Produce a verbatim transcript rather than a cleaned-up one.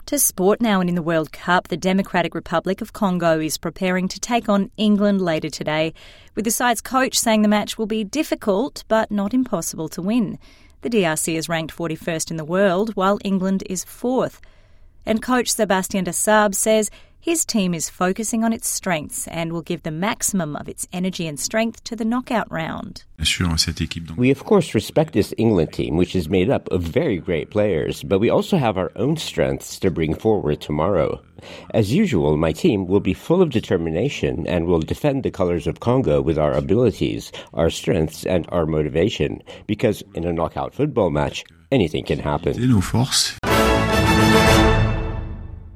To sport now, and in the World Cup, the Democratic Republic of Congo is preparing to take on England later today, with the side's coach saying the match will be difficult but not impossible to win. The D R C is ranked forty-first in the world, while England is fourth. And coach Sébastien Desabre says his team is focusing on its strengths and will give the maximum of its energy and strength to the knockout round. We of course respect this England team, which is made up of very great players, but we also have our own strengths to bring forward tomorrow. As usual, my team will be full of determination and will defend the colours of Congo with our abilities, our strengths and our motivation, because in a knockout football match, anything can happen.